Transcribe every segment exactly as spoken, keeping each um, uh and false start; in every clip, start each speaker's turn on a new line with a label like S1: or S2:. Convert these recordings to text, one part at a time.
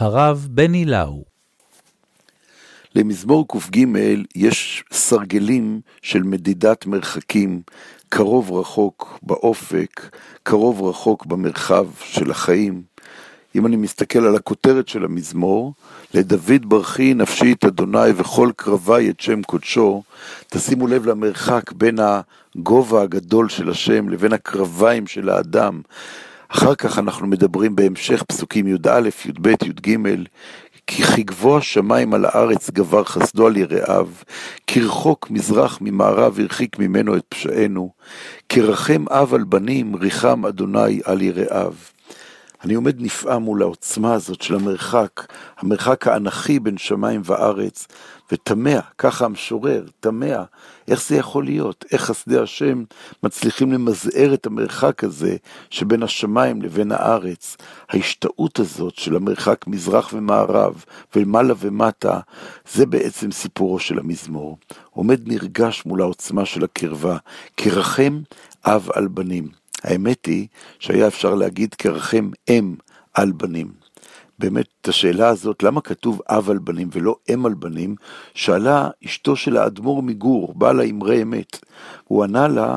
S1: הרב בני לאו.
S2: למזמור ק"ג יש סרגלים של מדידת מרחקים, קרוב רחוק באופק, קרוב רחוק במרחב של החיים. אם אני מסתכל על הכותרת של המזמור, לדוד ברכי נפשי את אדוני וכל קרבי את שם קודשו, תשימו לב למרחק בין הגובה הגדול של השם לבין הקרביים של האדם. אחר כך אנחנו מדברים בהמשך פסוקים י' א', י' ב', י' ג', כי כגבוה שמיים על הארץ גבר חסדו על יראיו, כרחוק מזרח ממערב הרחיק ממנו את פשענו, כרחם אב על בנים ריחם אדוני על יראיו. אני עומד נפעם מול העוצמה הזאת של המרחק, המרחק האנכי בין שמיים וארץ, ותמה, ככה המשורר, תמה, איך זה יכול להיות? איך חסדי השם מצליחים למזער את המרחק הזה שבין השמיים לבין הארץ? ההשתאות הזאת של המרחק מזרח ומערב, ולמעלה ומטה, זה בעצם סיפורו של המזמור. עומד נרגש מול העוצמה של הקרבה, כרחם אב על בנים. האמת היא שהיה אפשר להגיד כרחם אם על בנים. באמת את השאלה הזאת, למה כתוב אב על בנים ולא אם על בנים, שאלה אשתו של האדמו"ר מגור, באה לה אמרי אמת. הוא ענה לה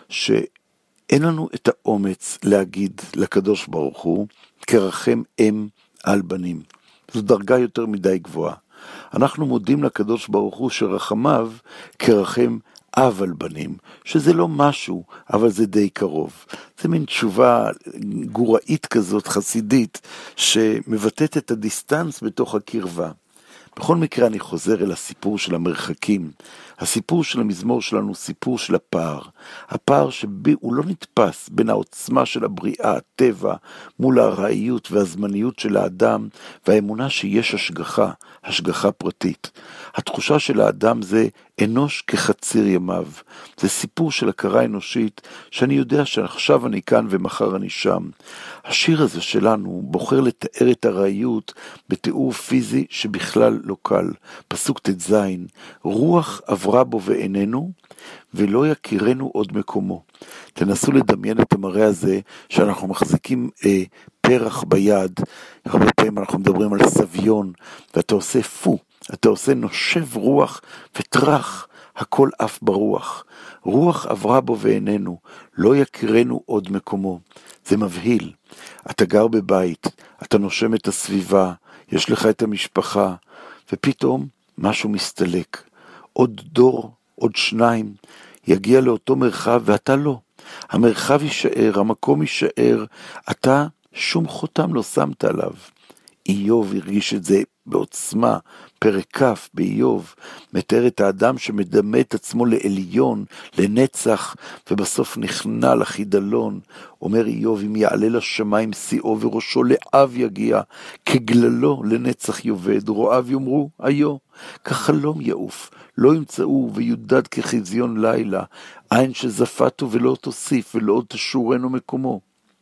S2: שאין לנו את האומץ להגיד לקדוש ברוך הוא, כרחם אם על בנים. זו דרגה יותר מדי גבוהה. אנחנו מודים לקדוש ברוך הוא שרחמיו כרחם אב על בנים, שזה לא משהו, אבל זה די קרוב. זה מין תשובה גוראית כזאת, חסידית, שמבטאת את הדיסטנס בתוך הקרבה. בכל מקרה אני חוזר אל הסיפור של המרחקים. הסיפור של המזמור שלנו הוא סיפור של הפער. הפער שהוא לא נתפס בין העוצמה של הבריאה, הטבע, מול הראיות והזמניות של האדם, והאמונה שיש השגחה, השגחה פרטית. התחושה של האדם זה אנוש כחציר ימיו. זה סיפור של הכרה אנושית, שאני יודע שעכשיו אני כאן ומחר אני שם. השיר הזה שלנו בוחר לתאר את הראיות בתיאור פיזי שבכלל לא קל. פסוק ט"ז, רוח עברה בו ואיננו, ולא יכירנו עוד מקומו. תנסו לדמיין את המראה הזה, שאנחנו מחזיקים אה, פרח ביד, הרבה פעמים אנחנו מדברים על סביון, ואתה עושה פו, אתה עושה נושב רוח וטרח, הכל אף ברוח. רוח עברה בו ואיננו, לא יכירנו עוד מקומו. זה מבהיל. אתה גר בבית, אתה נושם את הסביבה, יש לך את המשפחה, ופתאום משהו מסתלק. עוד דור, עוד שניים, יגיע לאותו מרחב ואתה לא. המרחב יישאר, המקום יישאר, אתה שום חותם לא שמת עליו. איוב הרגיש את זה בעוצמה, פרק כף באיוב, מתאר את האדם שמדמה את עצמו לעליון, לנצח, ובסוף נכנע לחידלון. אומר איוב, אם יעלה לשמיים שיאו וראשו לאב יגיע, כגללו לנצח יובד, רועיו יאמרו היו, כחלום יעוף, לא ימצאו ויודד כחזיון לילה, עין שזפתו ולא תוסיף ולא עוד תשורנו מקומו.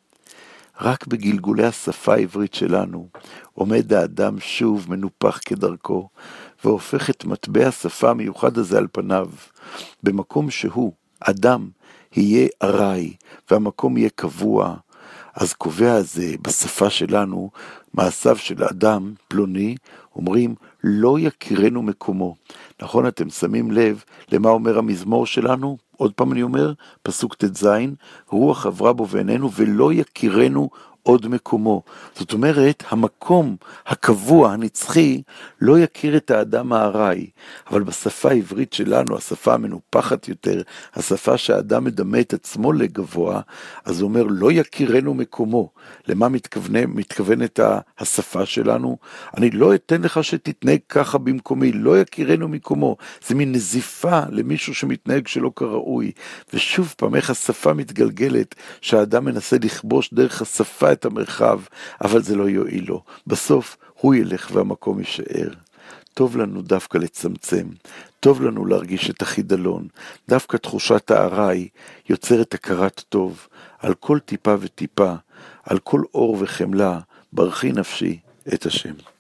S2: רק בגלגולי השפה העברית שלנו עומד האדם שוב מנופח כדרכו, והופך את מטבע השפה המיוחד הזה על פניו. במקום שהוא, אדם, יהיה ארעי, והמקום יהיה קבוע. אז קובע הזה בשפה שלנו, מעשיו של אדם פלוני, אומרים, לא יכירנו מקומו. נכון, אתם שמים לב למה אומר המזמור שלנו? עוד פעם אני אומר, פסוק ט"ז, רוח עברה בו ואיננו, ולא יכירנו עוד מקומו. זאת אומרת, המקום הקבוע, הנצחי, לא יכיר את האדם הארעי. אבל בשפה העברית שלנו, השפה המנופחת יותר, השפה שהאדם מדמה את עצמו לגבוה, אז הוא אומר, לא יכירנו מקומו. למה מתכוון, מתכוונת השפה שלנו? אני לא אתן לך שתתנהג ככה במקומי, לא יכירנו מקומו. זה מין נזיפה למישהו שמתנהג שלא כראוי. ושוב פעם, איך השפה מתגלגלת, שהאדם מנסה לכבוש דרך השפה את המרחב, אבל זה לא יועיל לו. בסוף הוא ילך והמקום יישאר. טוב לנו דווקא לצמצם, טוב לנו להרגיש את החידלון, דווקא תחושת הארעי יוצרת הכרת טוב, על כל טיפה וטיפה, על כל אור וחמלה, ברכי נפשי את השם.